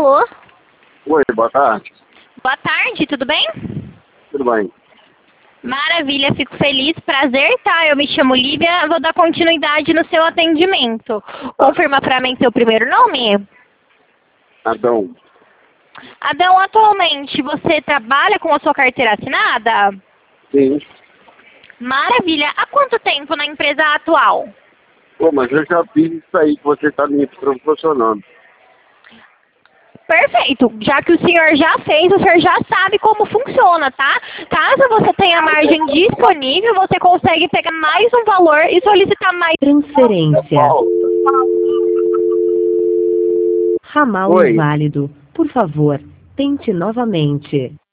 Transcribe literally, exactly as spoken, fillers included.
Alô? Oi, boa tarde. Boa tarde, tudo bem? Tudo bem? Maravilha, fico feliz, prazer, tá? Eu me chamo Lívia, vou dar continuidade no seu atendimento. Confirma pra mim seu primeiro nome? Adão. Adão, atualmente você trabalha com a sua carteira assinada? Sim. Maravilha. Há quanto tempo na empresa atual? Pô, mas eu já fiz isso aí que você está me proporcionando. Perfeito. Já que o senhor já fez, o senhor já sabe como funciona, tá? Caso você tenha margem disponível, você consegue pegar mais um valor e solicitar mais Transferência. Ramal Oi. inválido. Por favor, tente novamente.